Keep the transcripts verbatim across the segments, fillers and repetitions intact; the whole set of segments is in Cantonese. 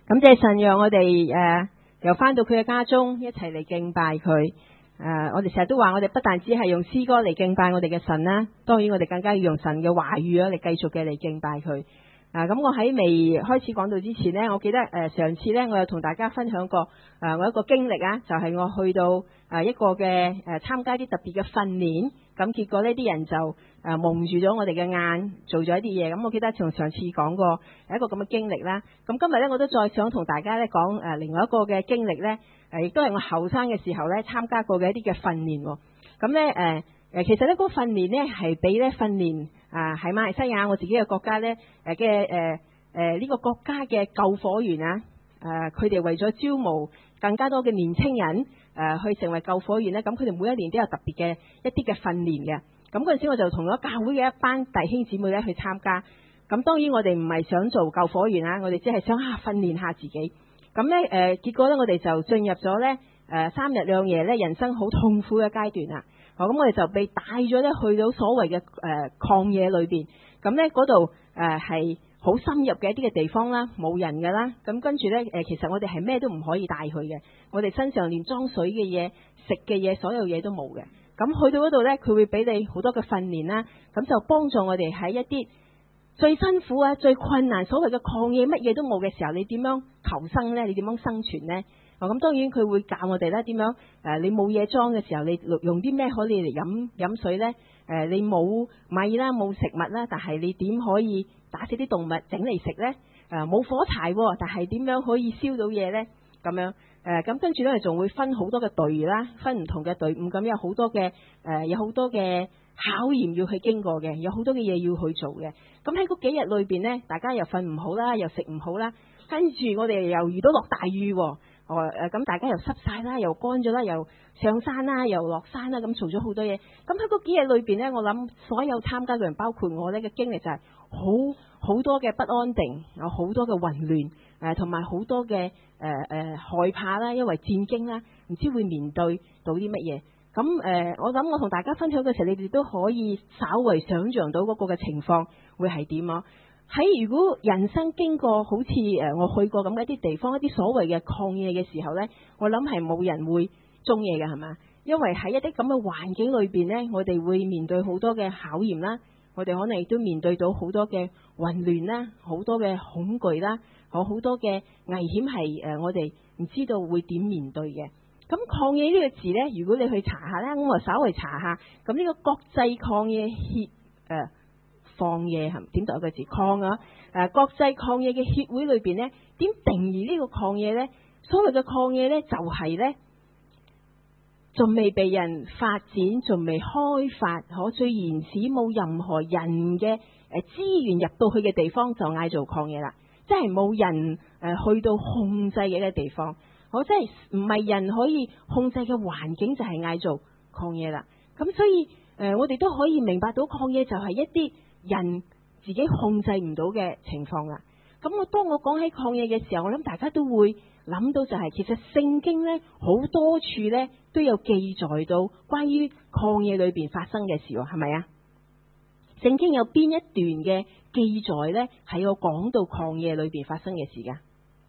感謝神讓我哋誒、呃、又翻到佢嘅家中，一齊嚟敬拜佢。誒、呃，我哋成日都話，我哋不但只係用詩歌嚟敬拜我哋嘅神啦，當然我哋更加要用神嘅話語啊嚟繼續嘅嚟敬拜佢。啊，咁我喺未開始講到之前呢，我記得誒、呃、上次呢，我有同大家分享過誒、呃、我一個經歷啊，就係、是、我去到誒、呃、一個嘅誒參加啲特別嘅訓練，咁結果呢啲人就誒、呃、蒙住咗我哋嘅眼，做咗一啲嘢。咁我記得從上次講過有一個咁嘅經歷啦。咁今日呢，我都再想同大家咧講誒另外一個嘅經歷呢，誒亦都係我後生嘅時候呢參加過嘅一啲嘅訓練。咁呢，誒、呃。誒，其實呢嗰個訓練呢係比咧訓練啊喺馬來西亞我自己嘅國家咧誒嘅誒誒呢個國家嘅救火員啊，誒佢哋為咗招募更加多嘅年青人誒、呃、去成為救火員咧，咁佢哋每一年都有特別嘅一啲嘅訓練嘅。咁嗰陣時我就同咗教會嘅一班弟兄姊妹咧去參加。咁當然我哋唔係想做救火員啊，我哋只係想啊訓練下自己。咁咧誒結果咧我哋就進入咗咧誒三日兩夜咧人生好痛苦嘅階段啦。咁、哦、我哋就被帶咗咧去到所謂嘅誒曠野裏邊，咁咧嗰度誒係好深入嘅一啲嘅地方啦，冇人㗎啦。咁跟住咧誒，其實我哋係咩都唔可以帶去嘅，我哋身上連裝水嘅嘢、食嘅嘢，所有嘢都冇嘅。咁去到嗰度咧，佢會俾你好多嘅訓練啦，咁就幫助我哋喺一啲最辛苦啊、最困難所謂嘅曠野乜嘢都冇嘅時候，你點樣求生咧？你點樣生存咧？咁、哦、當然佢會教我哋咧點樣誒、呃，你冇嘢裝嘅時候，你用啲咩可以嚟飲飲水咧？誒、呃，你冇米啦，冇食物啦，但係你點可以打死啲動物整嚟食咧？誒、呃，冇火柴，但係點樣可以燒到嘢咧？咁樣誒，咁、呃、跟住咧仲會分好多嘅隊啦，分唔同嘅隊伍，咁有好多嘅誒、呃，有好多嘅考驗要去經過嘅，有好多嘅嘢要去做嘅。咁喺嗰幾日裏邊咧，大家又瞓唔好啦，又食唔好啦，跟住我哋又遇到落大雨。哦誒，咁大家又濕晒啦，又乾咗啦，又上山啦，又落山啦，咁做咗好多嘢。咁喺嗰幾日裏邊呢，我諗所有參加嘅人，包括我呢嘅經歷就係好好多嘅不安定，有好多嘅混亂，誒同埋好多嘅誒誒害怕啦，因為戰驚啦，唔知會面對到啲乜嘢。咁誒、呃，我諗我同大家分享嘅時候，你哋都可以稍為想像到嗰個嘅情況會係點啊？喺如果人生經過好似誒我去過咁嘅一啲地方，一啲所謂嘅曠野嘅時候呢，我諗係冇人會中意嘅，係嘛？因為喺一啲咁嘅環境裏邊呢，我哋會面對好多嘅考驗啦，我哋可能亦都面對到好多嘅混亂啦，好多嘅恐懼啦，好好多嘅危險係誒我哋唔知道會點面對嘅。咁曠野呢個字呢，如果你去查下呢，咁我稍微查下，咁呢個國際曠野協誒。呃曠野係點讀一個字曠啊？誒，國際曠野嘅協會裏邊呢，點定義呢個曠野呢？所謂嘅曠野呢，就係呢，仲未被人發展，仲未開發，可最原始冇任何人嘅誒資源入到去嘅地方，就嗌做曠野啦。即係冇人誒去到控制嘅一個地方，我即係唔係人可以控制嘅環境，就係嗌做曠野啦。咁所以誒、呃，我哋都可以明白到曠野就係一啲人自己控制唔到嘅情況啦。咁我當我講起曠野嘅時候，我諗大家都會諗到就係、是，其實聖經呢好多處呢都有記載到關於曠野裏邊發生嘅事，係咪啊？聖經有邊一段嘅記載呢係有講到曠野裏邊發生嘅事噶？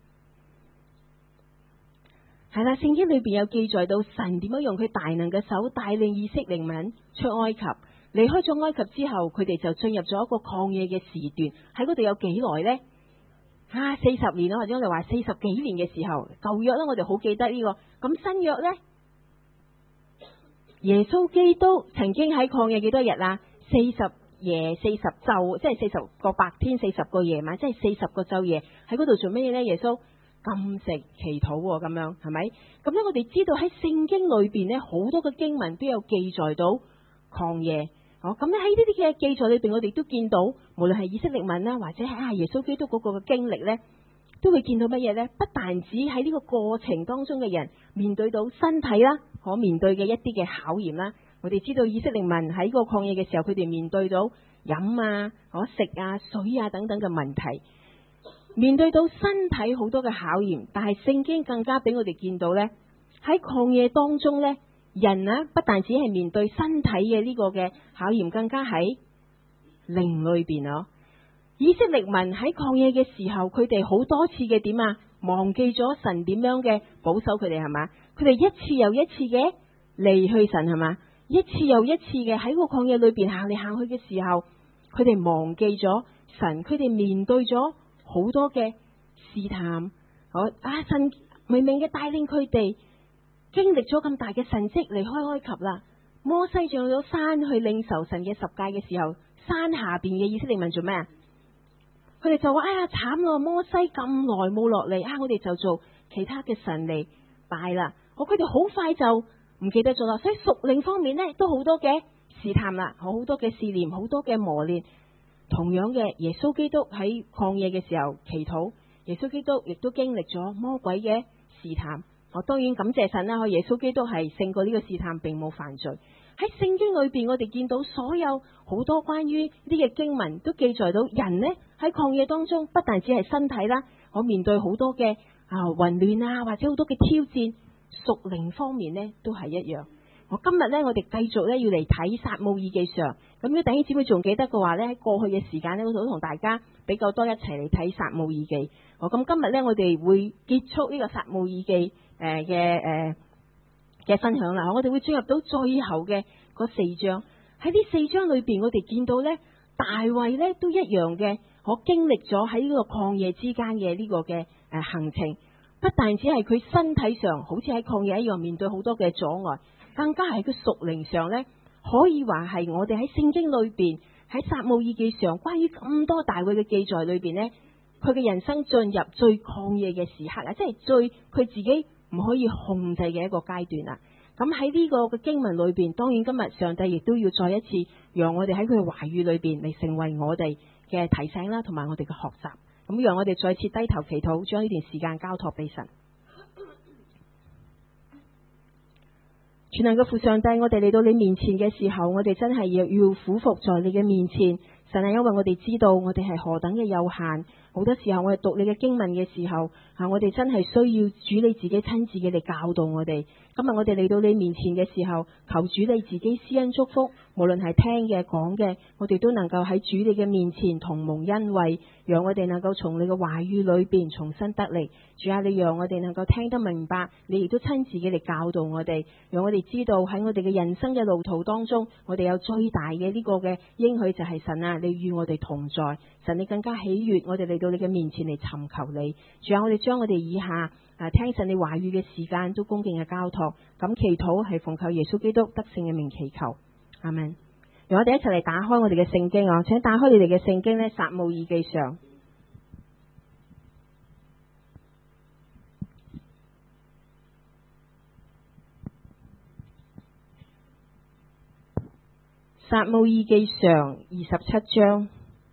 係啦，聖經裏邊有記載到神點樣用佢大能嘅手帶領以色列民出埃及。離開咗埃及之後，佢哋就進入咗一個曠野嘅時段。喺嗰度有幾耐呢？啊，四十年啦，或者我哋話四十幾年嘅時候。舊約呢，我哋好記得呢個。咁新約呢，耶穌基督曾經喺曠野幾多日啊？四十夜、四十晝，即係四十個白天、四十個夜晚，即係四十個晝夜。喺嗰度做咩呢？耶穌禁食祈禱咁樣，係咪？咁咧，我哋知道喺聖經裏邊呢，好多嘅經文都有記載到曠野。哦，咁咧喺呢啲嘅記載裏邊，我哋都見到，無論係以色列民啦，或者係啊耶穌基督嗰個嘅經歷咧，都會見到乜嘢咧？不但止喺呢個過程當中嘅人面對到身體啦，可面對嘅一啲嘅考驗啦，我哋知道以色列民喺個曠野嘅時候，佢哋面對到飲啊、可食啊、水啊等等嘅問題，面對到身體好多嘅考驗。但係聖經更加俾我哋見到咧，喺曠野當中咧。人啊，不但只係面對身體嘅呢個嘅考驗，更加喺靈裏邊啊。 以色列民喺曠野嘅時候，佢哋好多次嘅點啊，忘記咗神點樣嘅保守佢哋係嘛？佢哋一次又一次嘅離去神係嘛？一次又一次嘅喺個曠野裏邊行嚟行去嘅時候，佢哋忘記咗神，佢哋面對咗好多嘅試探。好啊，神明明嘅帶領佢哋經歷咗咁大嘅神蹟，離開埃及啦。摩西上咗山去領受神嘅十誡嘅時候，山下邊嘅以色列民做咩啊？佢哋就話：哎呀，慘咯！摩西咁耐冇落嚟啊，我哋就做其他嘅神嚟拜啦。我佢哋好快就唔記得咗啦。所以屬靈方面呢，都好多嘅試探啦，好多嘅試煉，好多嘅磨練。同樣嘅，耶穌基督喺曠野嘅時候祈禱，耶穌基督亦都經歷咗魔鬼嘅試探。我當然感謝神啦，耶穌基督係勝過呢個試探，並冇犯罪。喺聖經裏邊，我哋見到所有好多關於呢啲嘅經文都記載到人呢喺曠野當中，不但只係身體啦，我面對好多嘅啊混亂啊，或者好多嘅挑戰，屬靈方面呢都係一樣。我今日呢，我哋繼續呢要嚟睇撒母耳記上。咁如果弟兄姊妹仲記得嘅話呢，喺過去嘅時間呢，我都同大家比較多一齊嚟睇撒母耳記。好，咁今日呢，我哋會結束呢個撒母耳記誒嘅誒嘅分享啦。我哋會進入到最後嘅嗰四章。喺呢四章裏邊，我哋見到呢大衛呢都一樣嘅，我經歷咗喺呢個曠野之間嘅呢個嘅誒行程，不但只係佢身體上好似喺曠野一樣面對好多嘅阻礙，更加係佢屬靈上呢，可以話係我哋喺聖經裏邊喺撒母耳記上關於咁多大衛嘅記載裏邊呢，佢嘅人生進入最曠野嘅時刻啊，即係最佢自己唔可以控制嘅一個階段啦。咁喺呢個嘅經文裏邊，當然今日上帝亦都要再一次讓我哋喺佢嘅話語裏邊嚟成為我哋嘅提醒啦，同埋我哋嘅學習。咁讓我哋再次低頭祈禱，將呢段時間交託俾神。全能嘅父上帝，我哋嚟到你面前嘅時候，我哋真係要要俯伏在你嘅面前。神係因為我哋知道我哋係何等嘅有限，好多時候我哋讀你嘅經文嘅時候，啊，我哋真係需要主你自己親自嘅嚟教導我哋。今日我哋嚟到你面前嘅時候，求主你自己施恩祝福，無論係聽嘅講嘅，我哋都能夠喺主你嘅面前同蒙恩惠，讓我哋能夠從你嘅話語裏邊重新得力。主啊，你讓我哋能夠聽得明白，你亦都親自嘅嚟教導我哋，讓我哋知道喺我哋嘅人生嘅路途當中，我哋有最大嘅呢個嘅應許就係神啊，你與我哋同在。神，你更加喜悅我哋嚟到你嘅面前嚟尋求你。主啊，我哋將我哋以下啊聽神你話語嘅時間都恭敬嘅交託，咁祈禱係奉靠耶穌基督得勝嘅名祈求，阿們。讓我哋一齊嚟打開我哋嘅聖經啊，請打開你哋嘅聖經呢，撒母耳記上撒母耳記上二十七章。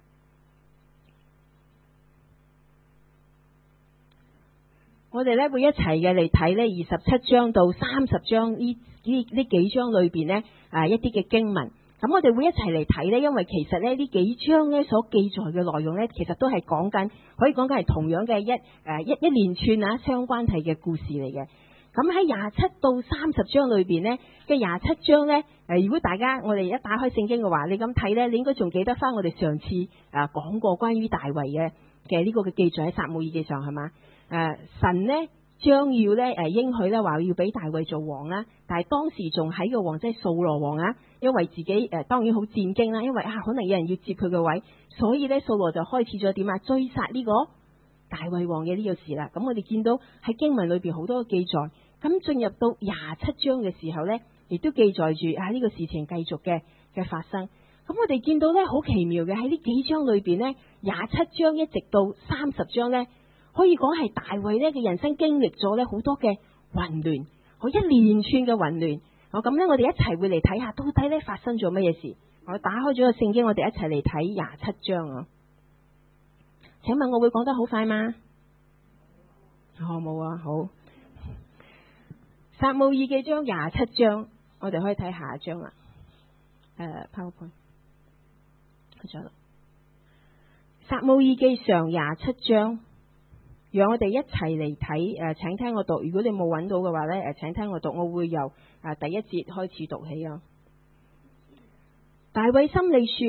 我哋咧會一齊嘅嚟睇呢二十七章到三十章呢呢呢幾章裏邊呢啊一啲嘅經文。咁我哋會一齊嚟睇呢，因為其實咧呢幾章呢所記載嘅內容呢，其實都係講緊，可以講緊係同樣嘅一誒一一連串啊相關係嘅故事嚟嘅。咁喺廿七到三十章裏邊呢嘅廿七章呢，誒如果大家我哋一打開聖經嘅話，你咁睇呢，你應該仲記得翻我哋上次啊講過關於大衛嘅嘅呢個嘅記載喺撒母耳記上係嘛？誒、呃、神呢將要咧誒應許咧話要俾大衛做王啦，但係當時仲喺個王即係掃羅王啊，因為自己誒、呃、當然好戰驚啦，因為啊可能有人要接佢嘅位，所以咧掃羅就開始咗點啊追殺呢個大衛王嘅呢個事啦。咁我哋見到喺經文裏邊好多嘅記載，咁進入到廿七章嘅時候咧，亦都記載住啊呢個事情繼續嘅嘅發生。咁我哋見到咧好奇妙嘅喺呢幾章裏邊咧，廿七章一直到三十章咧。可以講係大衛咧嘅人生經歷咗咧好多嘅混亂，好一連串嘅混亂。我咁咧，我哋一齊會嚟睇下到底咧發生咗乜嘢事。我打開咗個聖經，我哋一齊嚟睇廿七章啊。請問我會講得好快嗎？哦，冇啊，好。撒母耳記章廿七章，我哋可以睇下一章啦。誒、uh, ，PowerPoint，咗啦。撒母耳記上廿七章。讓我哋一齊嚟睇，誒，請聽我讀。如果你冇揾到嘅話咧，誒，請聽我讀。我會由誒第一節開始讀起啊。大衛心裏說：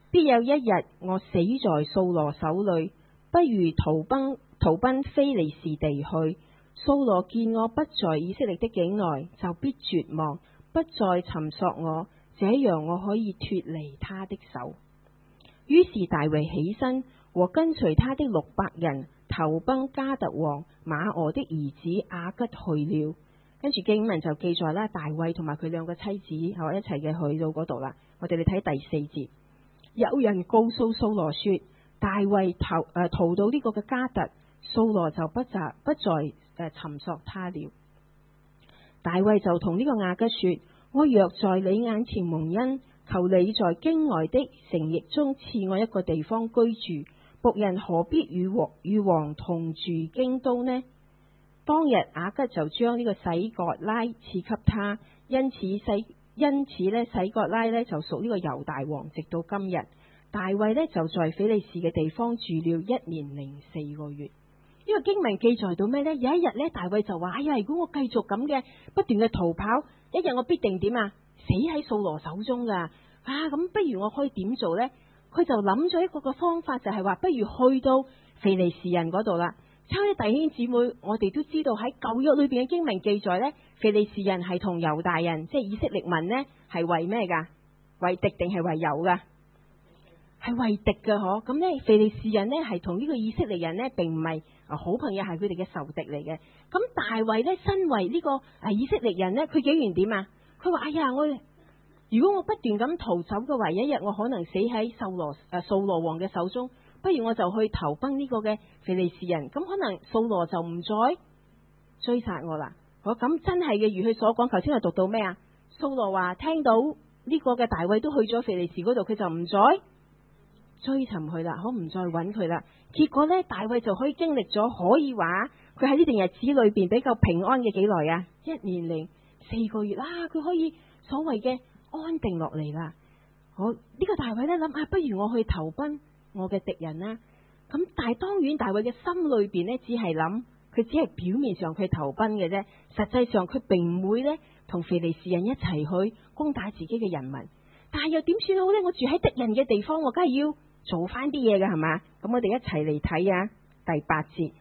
必有一日我死在掃羅手裏，不如逃奔逃奔非利士地去。掃羅見我不在以色列的境內，就必絕望，不再尋索我，這樣我可以脫離他的手。於是大衛起身，和跟隨他的六百人投奔迦特王馬俄的兒子亞吉去了。跟住經文就記載啦，大衛同埋佢兩個妻子係一齊嘅去到嗰度啦。我哋嚟睇第四節，有人告訴掃羅說，大衛逃誒、呃、逃到呢個嘅迦特，掃羅就不再不再誒、呃、尋索他了。大衛就同呢個亞吉說，我若在你眼前蒙恩，求你在京外的城邑中賜我一個地方居住，僕人何必與王與王同住京都呢？當日亞吉就將呢個洗革拉賜給他，因此洗因此咧洗革拉咧就屬呢個猶大王，直到今日。大衛咧就在非利士嘅地方住了一年零四個月。呢個經文記載到咩呢？有一日咧，大衛就話：哎呀，如果我繼續咁嘅不斷嘅逃跑，一日我必定點啊？死喺掃羅手中噶。啊，咁不如我可以點做呢？佢就諗咗一個個方法，就係話不如去到非利士人嗰度啦。親愛的弟兄姊妹，我哋都知道喺舊約裏邊嘅經文記載呢，非利士人係同猶大人，即係以色列民呢，係為咩噶？為敵定係為友噶？係為敵噶嗬。咁呢，非利士人呢係同呢個以色列人呢，並唔係好朋友，係佢哋嘅仇敵嚟嘅。咁大衛呢，身為呢個誒以色列人呢，佢竟然點啊？佢話：哎呀，我如果我不斷咁逃走嘅話，一日我可能死喺掃羅誒掃羅王嘅手中，不如我就去投奔呢個嘅非利士人，咁可能掃羅就唔再追殺我啦。我咁真係嘅，如佢所講，頭先我讀到咩啊？掃羅話聽到呢個嘅大衛都去咗非利士嗰度，佢就唔再追尋佢啦，可唔再揾佢啦。結果呢，大衛就可以經歷咗，可以話佢喺呢段日子裏邊比較平安嘅幾耐啊？一年零四個月啦，佢可以所謂嘅安定落嚟啦。我呢、這個大衛呢，諗下，不如我去投奔我嘅敵人啦。咁但係當然大衛嘅心裏邊呢，只係諗，佢只係表面上佢投奔嘅啫，實際上佢並唔會呢同非利士人一齊去攻打自己嘅人民。但係又點算好呢？我住喺敵人嘅地方，我梗係要做翻啲嘢嘅，係嘛？咁我哋一齊嚟睇啊，第八節。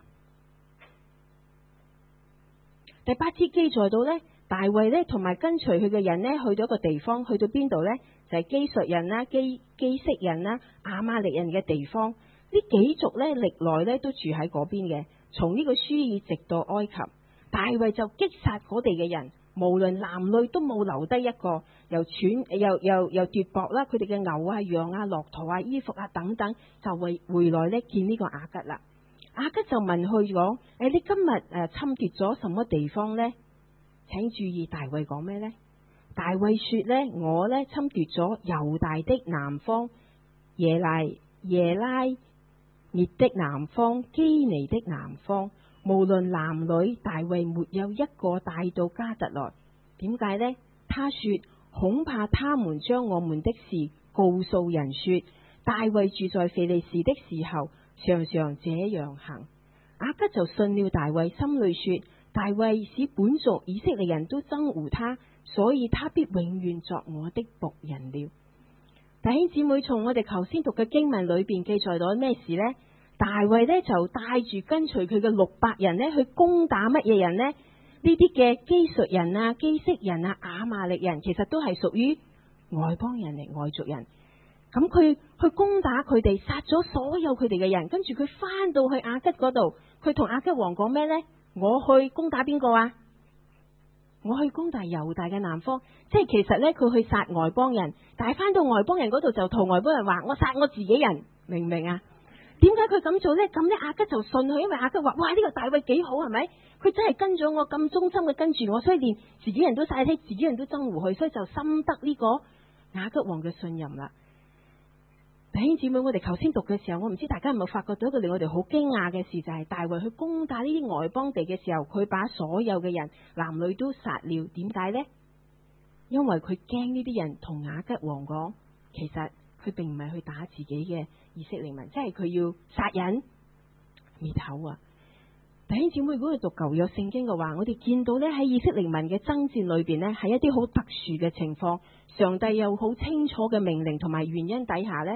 第八節記載到呢，大衛呢同埋跟隨佢嘅人呢，去到一個地方，去到邊度呢？就係基述人啦、基基色人啦、亞瑪力人嘅地方。呢幾族呢，歷來呢都住喺嗰邊嘅，從呢個書珥直到埃及。大衛就擊殺嗰地嘅人，無論男女都冇留低一個，又搶又又又奪奪啦，佢哋嘅牛啊、羊啊、駱駝啊、衣服啊等等，就為回來呢見呢個亞吉啦。亞吉就問佢講：誒，你今日誒侵奪咗什麼地方呢？請注意大衛講咩呢？大衛說呢，我呢侵奪咗猶大的南方、耶拉耶拉滅的南方、基尼的南方，無論男女，大衛沒有一個帶到迦特來。點解呢？他說恐怕他們將我們的事告訴人說，大衛住在非利士的時候，常常這樣行。亞吉就信了大衛，心裏說：大衛使本族以色列人都憎惡他，所以他必永遠作我的僕人了。弟兄姊妹，從我哋頭先讀嘅經文裏邊記載到咩事呢？大衛呢就帶住跟隨佢嘅六百人呢去攻打乜嘢人呢？呢啲嘅基述人啊、基色人啊、亞瑪力人，其實都係屬於外邦人嚟，外族人。咁佢去攻打佢哋，殺咗所有佢哋嘅人，跟住佢翻到去亞吉嗰度，佢同亞吉王講咩呢？我去攻打邊個啊？我去攻打猶大嘅南方，即係其實呢，佢去殺外邦人，但係翻到外邦人嗰度就同外邦人話：我殺我自己人，明唔明啊？點解佢咁做呢？咁呢，亞吉就信佢，因為亞吉話：哇，呢個大衛幾好，係咪？佢真係跟咗我咁忠心嘅跟住我，所以連自己人都殺死，自己人都憎惡佢，所以就深得呢個亞吉王嘅信任啦。弟兄姊妹，我哋頭先讀嘅時候，我唔知大家有冇發覺到一個令我哋好驚訝嘅事，就係大衛去攻打呢啲外邦地嘅時候，佢把所有嘅人男女都殺了。點解呢？因為佢驚呢啲人同亞吉王講，其實佢並唔係去打自己嘅以色列民，即係佢要殺人滅口啊！弟兄姊妹，如果你讀舊約聖經嘅話，我哋見到呢喺以色列民嘅爭戰裏邊呢，係一啲好特殊嘅情況，上帝有好清楚嘅命令同埋原因底下呢，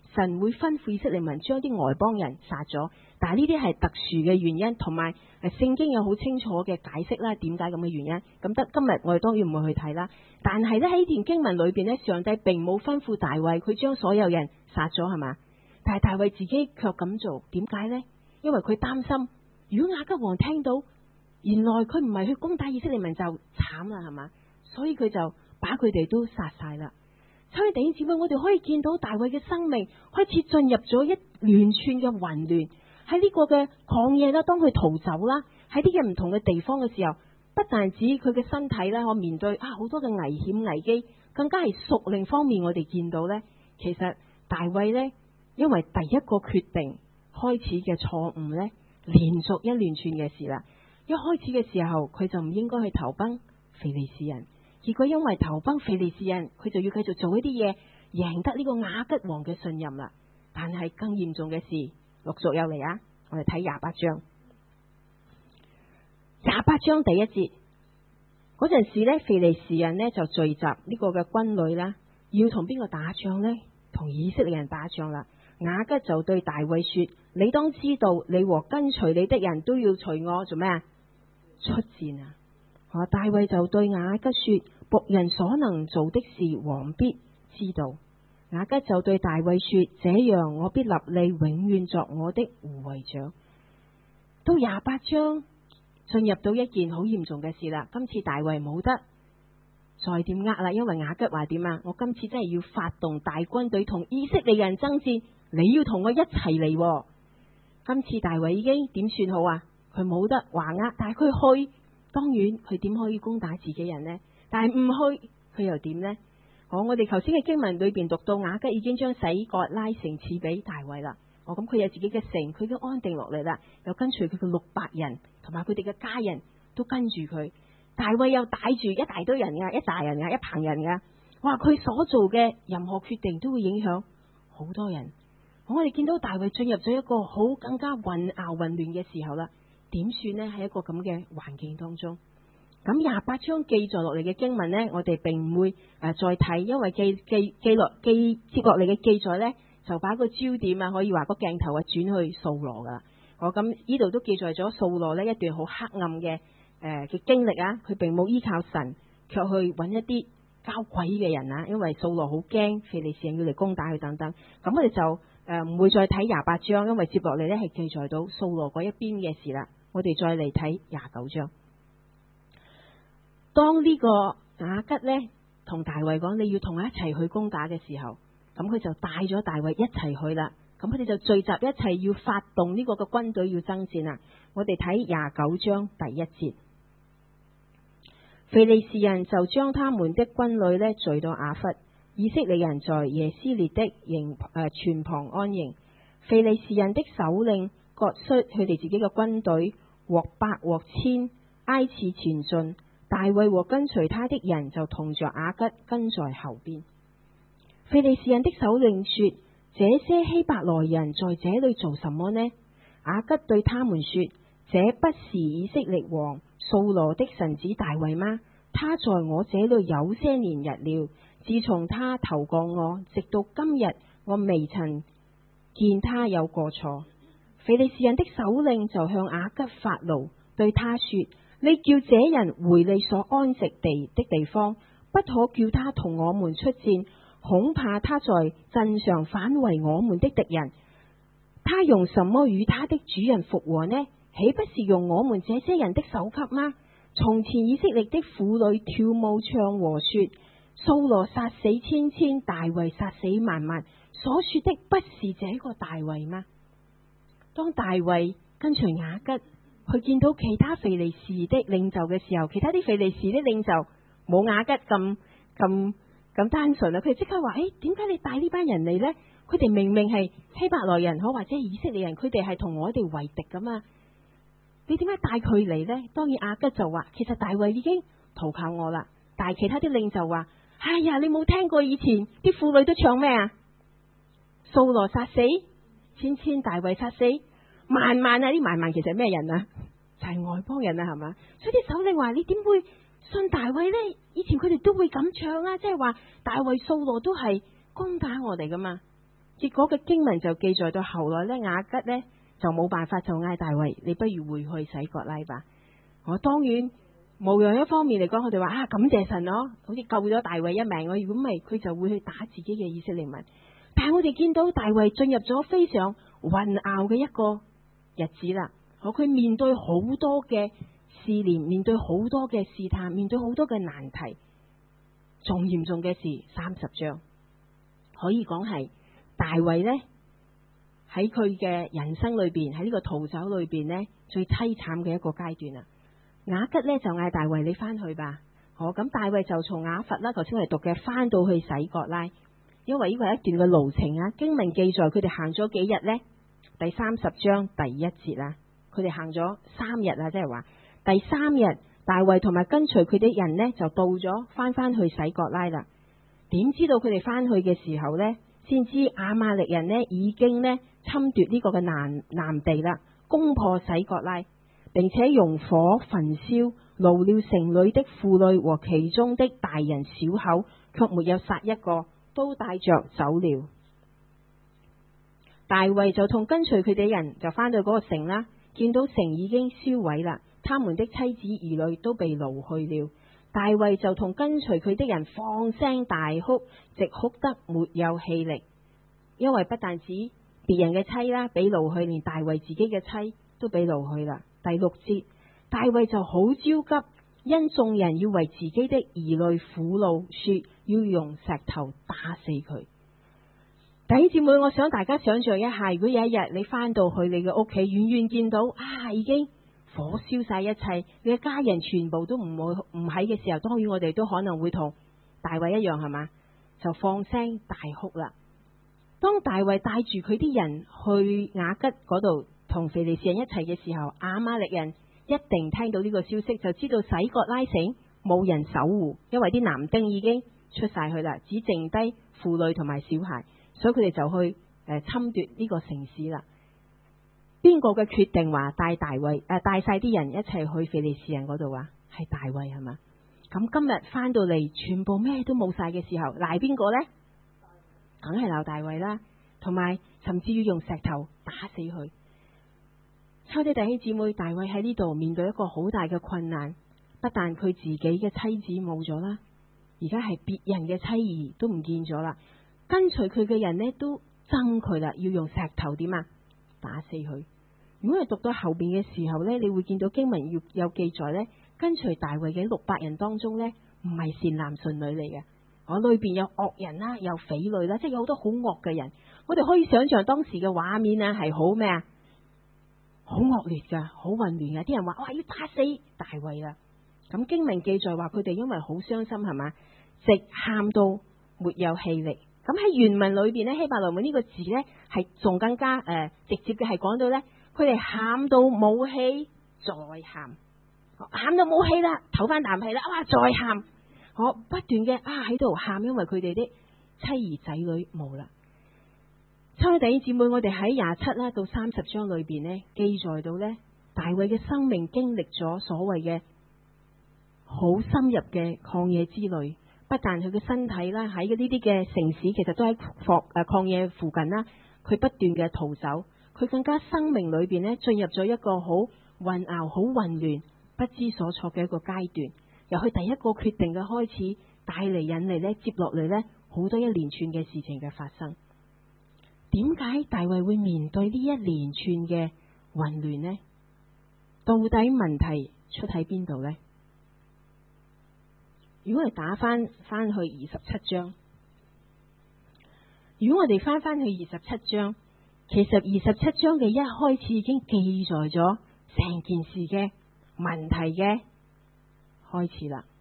神會吩咐以色列民將啲外邦人殺咗。但係呢啲係特殊嘅原因，同埋誒聖經有好清楚嘅解釋啦，點解咁嘅原因？咁得今日我哋當然唔會去睇啦。但係咧喺呢段經文裏邊咧，上帝並冇吩咐大衛佢將所有人殺咗，係嘛？但係大衛自己卻咁做，點解呢？因為佢擔心，如果亞吉王聽到原來佢唔係去攻打以色列民就慘啦，係嘛？所以佢就把佢哋都殺晒啦。所以弟兄姊妹，我哋可以見到大衛嘅生命開始進入咗一連串嘅混亂。喺呢個嘅曠野啦，當佢逃走啦，喺啲嘅唔同嘅地方嘅時候，不但止佢嘅身體啦，我面對啊好多嘅危險危機，更加係屬靈方面，我哋見到呢，其實大衛呢，因為第一個決定開始嘅錯誤呢，連續一連串嘅事啦。一開始嘅時候，佢就唔應該去投奔非利士人，結果因為投奔非利士人，佢就要繼續做一啲嘢，贏得呢個亞吉王嘅信任啦。但係更嚴重嘅事陸續有嚟啊！我哋睇廿八章，廿八章第一節嗰陣時咧，非利士人呢就聚集呢個嘅軍隊啦，要同邊個打仗呢？同以色列人打仗啦。亞吉就對大衛說：你當知道，你和跟隨你的人都要隨我做咩啊？出戰啊！啊，大衛就對亞吉說：僕人所能做的事，王必知道。亞吉就對大衛說：這樣我必立你永遠作我的護衛長。到廿八章進入到一件好嚴重嘅事啦。今次大衛冇得再點呃啦，因為亞吉話點啊？我今次真係要發動大軍隊同以色列人爭戰，你要同我一齊嚟。今次大衛已經點算好啊？佢冇得話呃，但係佢去，當然佢點可以攻打自己人呢？但係唔去，佢又點呢？哦，我哋頭先嘅經文裏邊讀到亞吉已經將洗革拉城賜俾大衛啦。哦，咁佢有自己嘅城，佢都安定落嚟啦，又跟隨佢嘅六百人，同埋佢哋嘅家人都跟住佢。大衛又帶住一大堆人噶，一大人噶，一棚人噶。哇，佢所做嘅任何決定都會影響好多人。哦，我哋見到大衛進入咗一個好更加混淆混亂嘅時候啦，點算呢？喺一個咁嘅環境當中。咁廿八章記載落嚟嘅經文呢，我哋並唔會誒再睇，因為記記記落記接落嚟嘅記載呢，就把個焦點啊，可以話個鏡頭啊轉去掃羅噶啦。我咁呢度都記載咗掃羅呢一段好黑暗嘅誒嘅經歷啊，佢並冇依靠神，卻去揾一啲交鬼嘅人啊，因為掃羅好驚非利士人要嚟攻打佢等等。咁我哋就誒唔、呃、會再睇廿八章，因為接落嚟呢係記載到掃羅嗰一邊嘅事啦。我哋再嚟睇廿九章。當呢個亞吉呢同大衛講你要同我一齊去攻打嘅時候，咁佢就帶咗大衛一齊去啦。咁佢哋就聚集一齊要發動呢個嘅軍隊要爭戰啦。我哋睇廿九章第一節，非利士人就將他們的軍旅呢聚到亞弗，以色列人在耶斯列的營誒泉旁安營。非利士人的首領割率佢哋自己嘅軍隊，獲百獲千，挨次前進。大衛和跟隨他的人就同着亞吉跟在後邊。非利士人的首領說：這些希伯來人在這裏做什麼呢？亞吉對他們說：這不是以色列王掃羅的臣子大衛嗎？他在我這裏有些年日了，自從他投過我，直到今日，我未曾見他有過錯。非利士人的首領就向亞吉發怒，對他說：你叫這人回你所安息地的地方，不可叫他同我們出戰，恐怕他在陣上反為我們的敵人。他用什麼與他的主人復和呢？豈不是用我們這些人的首級嗎？從前以色列的婦女跳舞唱和說：掃羅殺死千千，大衛殺死萬萬，所說的不是這個大衛嗎？當大衛跟隨亞吉去見到其他非利士的領袖嘅時候，其他啲非利士的領袖冇亞吉咁咁咁單純啦，佢哋即刻話：誒，點解你帶呢班人嚟呢？佢哋明明係希伯來人，好或者以色列人，佢哋係同我哋為敵噶嘛？你點解帶佢嚟呢？當然亞吉就話：其實大衛已經投靠我啦。但係其他啲領袖話：哎呀，你冇聽過以前啲婦女都唱咩啊？掃羅殺死千千，大衛殺死萬萬啊！啲萬萬其實係咩人啊？就係、是、外邦人啊，係嘛？所以啲首領話：你點會信大衛呢？以前佢哋都會咁唱啊，即係話大衛掃羅都係攻打我哋噶嘛。 結果嘅經文就記載到後來咧，雅吉咧就冇辦法，就嗌大衛，你不如回去洗革拉吧。我當然無樣一方面嚟講，佢哋話啊，感謝神咯，好似救咗大衛一命。我如果唔係，佢就會去打自己嘅以色列民。但係我哋見到大衛進入咗非常混淆嘅一個日子啦。我佢面對好多嘅試煉，面對好多嘅試探，面對好多嘅難題。仲嚴重嘅事，三十章可以講係大衛呢喺佢嘅人生裏邊，喺呢個逃走裏邊呢最淒慘嘅一個階段啦。雅吉呢就嗌大衛，你翻去吧。好，咁大衛就從雅弗啦，頭先我哋讀嘅翻到去洗革拉，因為呢個係一段嘅路程啊。經文記載佢哋行咗幾日呢？第三十章第一節啦，佢哋行咗三日啊，即係話第三日大衛同埋跟隨佢啲人呢就到咗翻翻去洗革拉啦。點知道佢哋翻去嘅時候呢，先知亞瑪力人呢已經呢侵奪呢個嘅南南地啦，攻破洗革拉，並且用火焚燒，擄了城裏的婦女和其中的大人小口，卻沒有殺一個，都帶着走了。大衛就同跟隨佢哋人就翻到嗰個城啦，見到城已經燒毀啦，他們的妻子兒女都被擄去了。大衛就同跟隨佢的人放聲大哭，直哭得沒有氣力，因為不但止別人嘅妻啦被擄去，連大衛自己嘅妻都被擄去啦。第六節，大衛就好焦急，因眾人要為自己的兒女苦惱，說要用石頭打死佢。弟兄姊妹，我想大家想象一下，如果有一日你翻到去你嘅屋企，遠遠見到啊已經火燒晒一切，你嘅家人全部都唔會唔喺嘅時候，當然我哋都可能會同大衛一樣，係嘛，就放聲大哭啦。當大衛帶住佢啲人去雅吉嗰度同非利士人一齊嘅時候，亞瑪力人一定聽到呢個消息，就知道洗革拉城冇人守護，因為啲男丁已經出晒去啦，只剩低婦女同埋小孩，所以佢哋就去誒、呃、侵奪呢個城市啦。邊個嘅決定話帶大衛誒帶晒啲人一齊去非利士人嗰度啊？係大衛，係嘛？咁今日翻到嚟全部咩都冇晒嘅時候，賴邊個呢？梗係鬧大衛啦，同埋甚至要用石頭打死佢。抽啲弟兄姊妹，大衛喺呢度面對一個好大嘅困難，不但佢自己嘅妻子冇咗啦，而家係別人嘅妻兒都唔見咗啦，跟隨佢嘅人呢都憎佢啦，要用石頭點啊打死佢。如果你讀到後邊嘅時候呢，你會見到經文要有記載呢，跟隨大衛嘅六百人當中呢，唔係善男信女嚟嘅。我裏邊有惡人啦，有匪類啦，即係有好多好惡嘅人。我哋可以想象當時嘅畫面啊，係好咩啊？好惡劣噶，好混亂噶。啲人話哇，要打死大衛啦。咁經文記載話佢哋因為好傷心，係嘛，直喊到沒有氣力。咁喺原文裏邊呢，希伯來文呢個字呢，係仲更加誒、呃、直接嘅，係講到呢，佢哋喊到冇氣，再喊，喊到冇氣啦，唞翻啖氣啦，哇，再喊。我不斷嘅啊喺度喊，因為佢哋啲妻兒仔女冇啦。親愛弟兄姊妹，我哋喺廿七啦到三十章裏邊呢，記載到呢，大衛嘅生命經歷咗所謂嘅好深入嘅曠野之旅。不但佢嘅身體啦，喺呢啲嘅城市，其實都喺曠誒曠野附近啦，佢不斷嘅逃走，佢更加生命裏邊呢，進入咗一個好混淆、好混亂、不知所措嘅一個階段。由佢第一個決定嘅開始，帶嚟引嚟咧，接落嚟咧，好多一連串嘅事情嘅發生。點解大衛會面對呢一連串嘅混亂呢？到底問題出喺邊度呢？如果我哋打翻翻去二十七章，如果我哋翻翻去二十七章，其實二十七章嘅一開始已經記載咗成件事嘅問題嘅開始啦。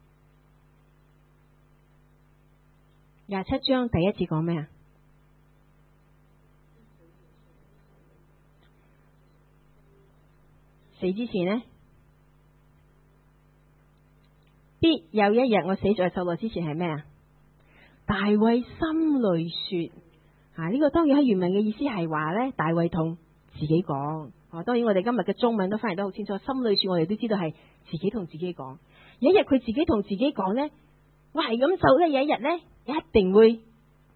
廿七章第一節講咩啊？死之前呢，必有一日我死在受羅之前係咩啊？大衛心裏說啊，呢、這個當然喺原文嘅意思係話咧，大衛同自己講。哦、啊，當然我哋今日嘅中文都翻譯得好清楚，心裏說我哋都知道係自己同自己講。有一日佢自己同自己講咧，我係咁做咧，有一日咧一定會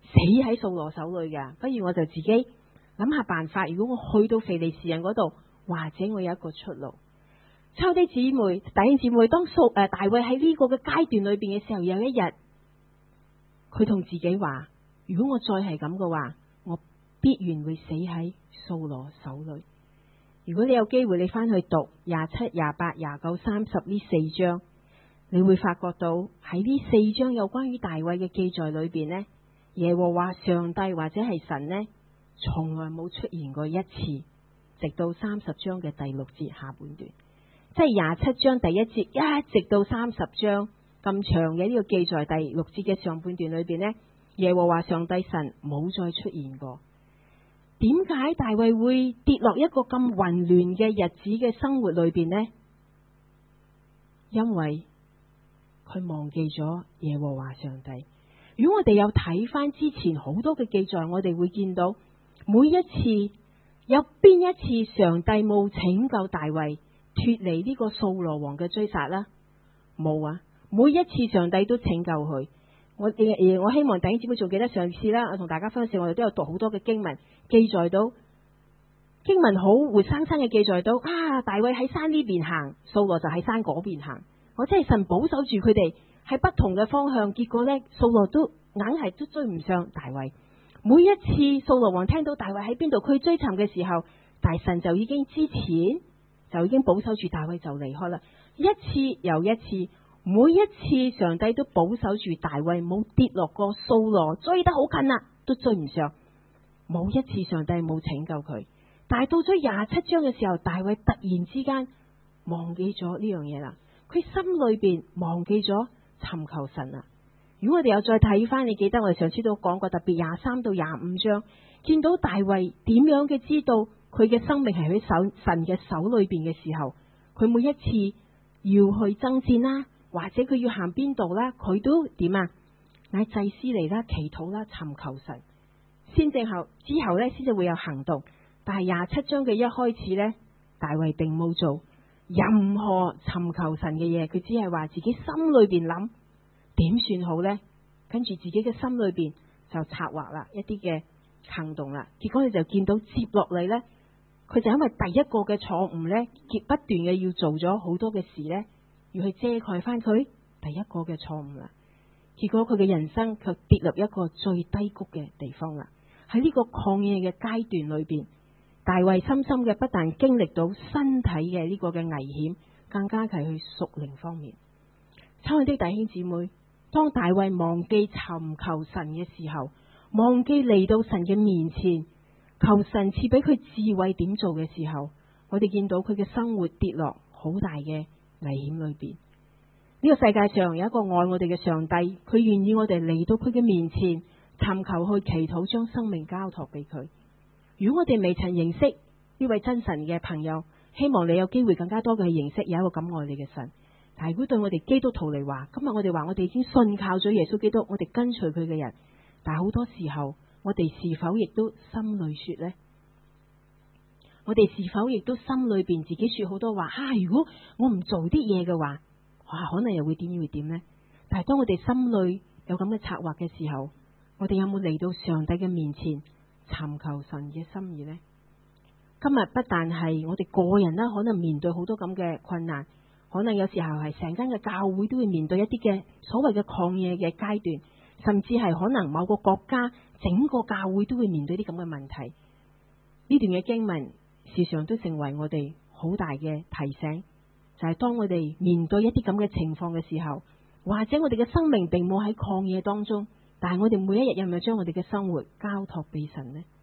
死喺掃羅手裏噶，不如我就自己諗下辦法。如果我去到非利士人嗰度，或者我有一個出路。親愛的姊妹、弟兄姊妹，當掃誒大衛喺呢個嘅階段裏邊嘅時候，有一日佢同自己話：如果我再係咁嘅話，我必然會死喺掃羅手裏。如果你有機會，你翻去讀廿七、廿八、廿九、三十呢四章，你會發覺到喺呢四章有關於大衛嘅記載裏邊呢，耶和華上帝或者係神呢，從來冇出現過一次，直到三十章嘅第六節下半段，即係廿七章第一節一直到三十章咁長嘅呢個記載第六節嘅上半段裏邊呢，耶和華上帝神冇再出現過。點解大衛會跌落一個咁混亂嘅日子嘅生活裏邊呢？因為佢忘記咗耶和華上帝。如果我哋有睇翻之前好多嘅記載，我哋會見到每一次有邊一次上帝冇拯救大衛脫離呢個掃羅王嘅追殺啦？冇啊！每一次上帝都拯救佢。我我希望弟兄姊妹仲記得上次啦，我同大家分享，我哋都有讀好多嘅經文，記載到經文好活生生嘅記載到啊，大衛喺山呢邊行，掃羅就喺山嗰邊行。我真係神保守住佢哋喺不同嘅方向，結果呢，掃羅都硬係都追唔上大衛。每一次掃羅王聽到大衛喺邊度，佢追尋嘅時候，大神就已經之前就已經保守住大衛就離開啦。一次又一次。每一次上帝都保守住大衛，冇跌落過掃羅，追得好近啦，都追唔上。冇一次上帝冇拯救佢，但係到咗廿七章嘅時候，大衛突然之間忘記咗呢樣嘢啦。佢心裏邊忘記咗尋求神啦。如果我哋有再睇翻，你記得我哋上次都講過，特別廿三到廿五章，見到大衛點樣嘅知道佢嘅生命係喺手神嘅手裏邊嘅時候，佢每一次要去爭戰啦。或者佢要行邊度啦，佢都點啊？乃祭司嚟啦，祈禱啦，尋求神，先正後之後咧，先至會有行動。但係廿七章嘅一開始咧，大衛並冇做任何尋求神嘅嘢，佢只係話自己心裏邊諗點算好咧，跟住自己嘅心裏邊就策劃啦一啲嘅行動啦。結果你就見到接落嚟咧，佢就因為第一個嘅錯誤咧，結不斷嘅要做咗好多嘅事咧。要去遮蓋翻佢第一個嘅錯誤啦，結果佢嘅人生卻跌入一個最低谷嘅地方啦。喺呢個曠野嘅階段裏邊，大衛深深嘅不但經歷到身體嘅呢個嘅危險，更加係去屬靈方面。親愛的弟兄姊妹，當大衛忘記尋求神嘅時候，忘記嚟到神嘅面前，求神賜俾佢智慧點做嘅時候，我哋見到佢嘅生活跌落好大嘅危險裏邊。呢個世界上有一個愛我哋嘅上帝，佢願意我哋嚟到佢嘅面前，尋求去祈禱，將生命交託俾佢。如果我哋未曾認識呢位真神嘅朋友，希望你有機會更加多嘅去認識有一個咁愛你嘅神。但係如果對我哋基督徒嚟話，今日我哋話我哋已經信靠咗耶穌基督，我哋跟隨佢嘅人，但係好多時候我哋是否亦都心裏說呢？我哋是否亦都心裏邊自己說好多話啊？如果我唔做啲嘢嘅話，哇，可能又會點會點呢？但係當我哋心裏有咁嘅策劃嘅時候，我哋有冇嚟到上帝嘅面前尋求神嘅心意呢？今日不但係我哋個人啦，可能面對好多咁嘅困難，可能有時候係成間嘅教會都會面對一啲嘅所謂嘅曠野嘅階段，甚至係可能某個國家整個教會都會面對啲咁嘅問題。呢段嘅經文時常都成為我哋好大嘅提醒，就係當我哋面對一啲咁嘅情況嘅時候，或者我哋嘅生命並冇喺曠野當中，但係我哋每一日有冇將我哋嘅生活交託俾神呢？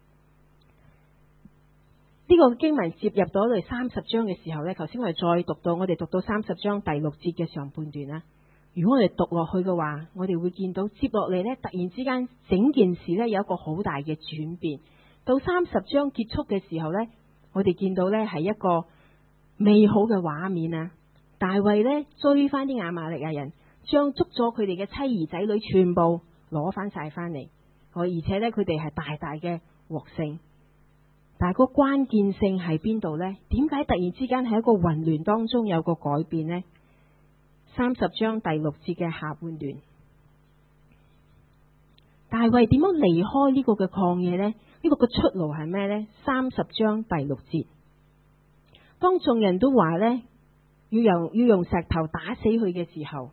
呢個經文接入到嚟三十章嘅時候呢，頭先我哋再讀到，我哋讀到三十章第六節嘅上半段啦。如果我哋讀落去嘅話，我哋會見到接落嚟呢，突然之間整件事呢有一個好大嘅轉變。到三十章結束嘅時候呢，我哋見到呢係一個美好嘅畫面啊！大衛呢追翻啲亞瑪力亞人，將捉咗佢哋嘅妻兒仔女全部攞翻晒翻嚟，而且呢，佢哋係大大嘅獲勝。但係個關鍵性係邊度呢？點解突然之間喺一個混亂當中有個改變呢？三十章第六節嘅下半段， 大衛點樣離開呢個嘅曠野呢？呢、呢個嘅出路係咩呢？三十章第六節，當眾人都話呢，要用要用石頭打死佢嘅時候，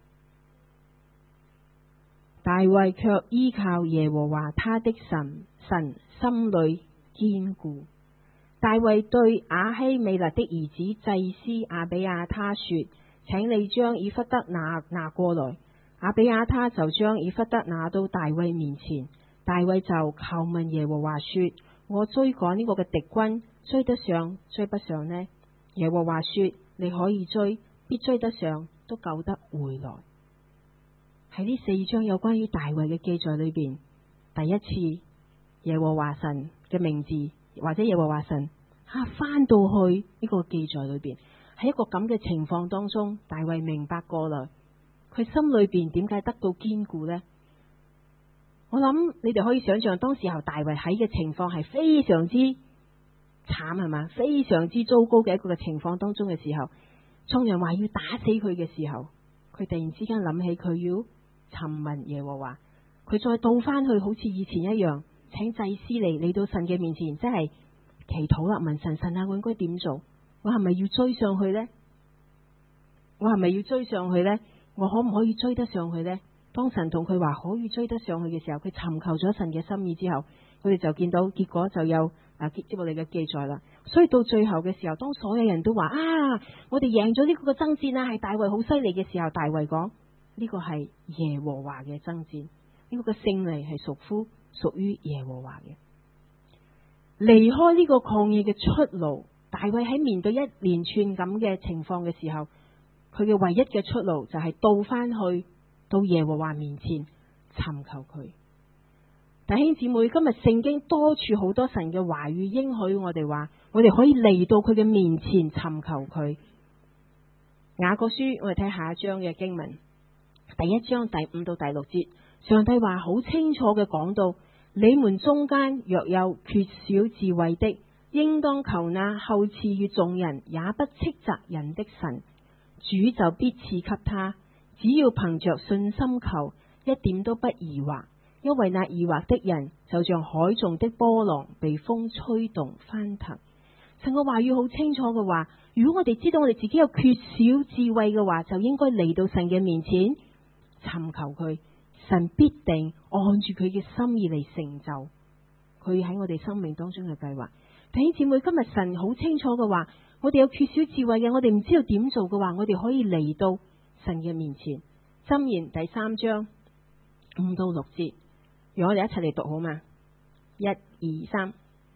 大衛卻依靠耶和華他的神，神心裏堅固。大衛對亞希美勒的兒子祭司亞比亞他說：請你將以弗得拿拿過來。亞比亞他就將以弗得拿到大衛面前，大衛就求問耶和華說：我追趕呢個嘅敵軍，追得上追不上呢？耶和華說：你可以追，必追得上，都救得回來。喺呢四章有關於大衛嘅記載裏邊，第一次耶和華神嘅名字或者耶和華神啊翻到去呢個記載裏邊，喺一個咁嘅情況當中，大衛明白過來，佢心裏邊點解得到堅固呢？我諗你哋可以想象，當時候大衛喺嘅情況係非常之慘，係嘛？非常之糟糕嘅一個嘅情況當中嘅時候，眾人話要打死佢嘅時候，佢突然之間諗起佢要尋問耶和華，佢再倒翻去好似以前一樣，請祭司嚟嚟到神嘅面前，即係祈禱啦，問神神啊，我應該點做？我係咪要追上去呢？我係咪要追上去呢？我可唔可以追得上去呢？當神同佢話可以追得上去嘅時候，佢尋求咗神嘅心意之後，佢哋就見到結果就有啊接我哋嘅記載啦。所以到最後嘅時候，當所有人都話啊，我哋贏咗呢個嘅爭戰啦，係大衛好犀利嘅時候，大衛講呢個係耶和華嘅爭戰，呢個嘅勝利係屬乎屬於耶和華嘅。離開呢個曠野嘅出路，大衛喺面對一連串咁嘅情況嘅時候，佢嘅唯一嘅出路就係倒翻去到耶和華面前尋求佢。弟兄姊妹，今日聖經多處好多神嘅話語應許我哋話，我哋可以嚟到佢嘅面前尋求佢。雅各書我哋睇下一章嘅經文，第一章第五到第六節，上帝話好清楚嘅講到，你們中間若有缺少智慧的，應當求那厚賜與眾人也不斥責人的神，主就必賜給他。只要憑着信心求，一點都不疑惑，因為那疑惑的人就像海中的波浪，被風吹動翻騰。神嘅話語好清楚嘅話，如果我哋知道我哋自己有缺少智慧嘅話，就應該嚟到神嘅面前尋求佢，神必定按住佢嘅心意嚟成就佢喺我哋生命當中嘅計劃。弟兄姊妹，今日神好清楚嘅話，我哋有缺少智慧嘅，我哋唔知道點做嘅話，我哋可以嚟到神嘅面前。箴言第三章五到六節，讓我哋一齊嚟讀好嘛？一二三。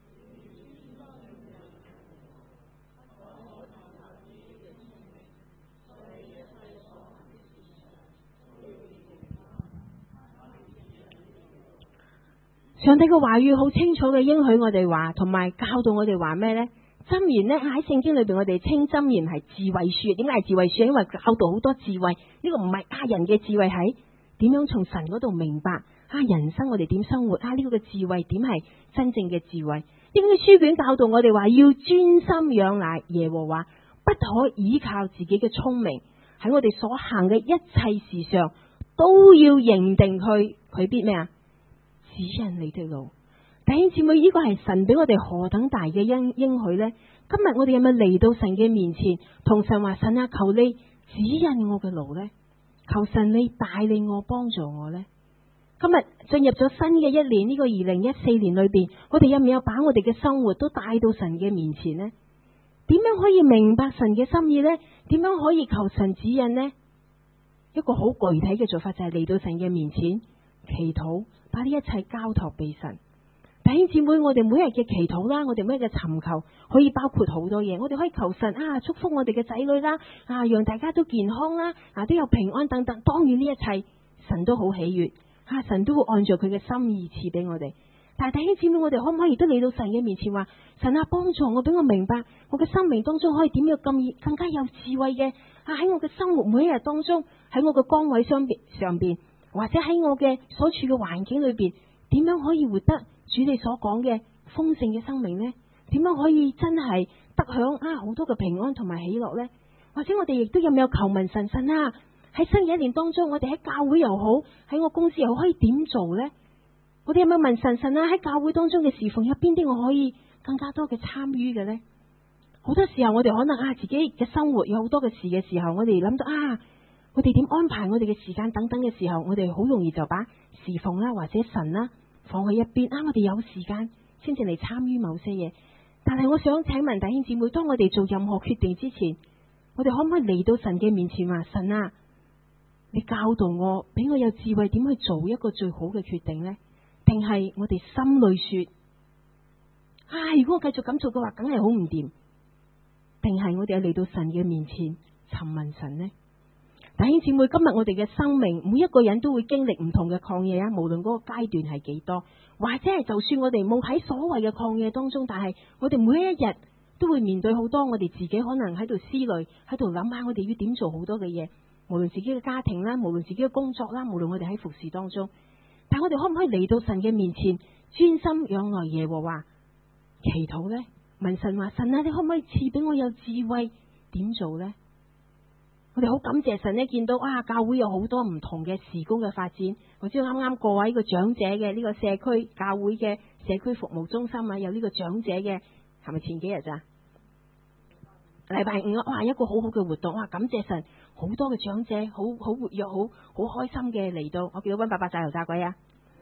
上帝嘅話語好清楚嘅應許我哋話，同埋教導我哋話咩呢？箴言呢，喺聖經裏邊，我哋稱箴言係智慧書。點解係智慧書？因為教導好多智慧。呢個唔係呃人嘅智慧，係點樣從神嗰度明白啊人生我哋點生活啊？呢個嘅智慧點係真正嘅智慧？呢個書卷教導我哋話要專心仰賴耶和華，不可依靠自己嘅聰明，喺我哋所行嘅一切事上都要認定佢，佢必咩啊？指引你的路。弟兄姊妹，呢個係神俾我哋何等大嘅應應許呢？今日我哋有冇嚟到神嘅面前，同神話，神啊，求你指引我嘅路呢？求神你帶領我，幫助我呢？今日進入咗新嘅一年，呢個二零一四年裏邊，我哋有唔有把我哋嘅生活都帶到神嘅面前呢？點樣可以明白神嘅心意呢？點樣可以求神指引呢？一個好具體嘅做法就係嚟到神嘅面前祈禱，把呢一切交託俾神。弟兄姊妹，我哋每日嘅祈禱啦，我哋每日嘅尋求可以包括好多嘢。我哋可以求神啊，祝福我哋嘅仔女啦，啊，讓大家都健康啦，啊，都有平安等等。當然呢一切神都好喜悅，啊，神都會按照佢嘅心意賜俾我哋。但係弟兄姊妹，我哋可唔可以都嚟到神嘅面前話，神啊，幫助我，俾我明白我嘅生命當中可以點樣咁更加有智慧嘅啊，喺我嘅生活每一日當中，喺我嘅崗位上邊上邊，或者喺我嘅所處嘅環境裏邊，點樣可以活得主你所講嘅豐盛嘅生命呢？點樣可以真係得享啊好多嘅平安同埋喜樂呢？或者我哋亦都有冇有求問神神啊？喺新嘅一年當中，我哋喺教會又好，喺我公司又好，可以點做呢？ 我哋有冇問神神啊？喺教會當中嘅侍奉有邊啲我可以更加多嘅參與嘅呢？好多時候我哋可能啊自己嘅生活有好多嘅事嘅時候，我哋諗到啊，我哋點安排我哋嘅時間等等嘅時候，我哋好容易就把侍奉啦或者神啦放喺一邊啊。我哋有時間先至嚟參與某些嘢，但係我想請問弟兄姊妹，當我哋做任何決定之前，我哋可唔可以嚟到神嘅面前話：神啊，你教導我，俾我有智慧點去做一個最好嘅決定呢？定係我哋心裏說：啊，如果我繼續咁做嘅話，梗係好唔掂。定係我哋嚟到神嘅面前尋問神呢？弟兄姊妹，今日我哋嘅生命，每一個人都會經歷唔同嘅曠野啊，無論嗰個階段係幾多，或者係就算我哋冇喺所謂嘅曠野當中，但係我哋每一日都會面對好多我哋自己可能喺度思慮，喺度諗下我哋要點做好多嘅嘢，無論自己嘅家庭啦，無論自己嘅工作啦，無論我哋喺服侍當中，但我哋可唔可以嚟到神嘅面前，專心仰賴耶和華祈禱呢？問神話：神啊，你可唔可以賜俾我有智慧點做呢？我哋好感謝神呢，見到啊教會有好多唔同嘅事工嘅發展。我知道啱啱過喺呢個長者嘅呢個社區教會嘅社區服務中心啊，有呢個長者嘅，係咪前幾日咋？禮拜五啊，哇，一個好好嘅活動，哇，感謝神，好多嘅長者好好活躍，好好開心嘅嚟到。我見到溫伯伯炸油炸鬼啊！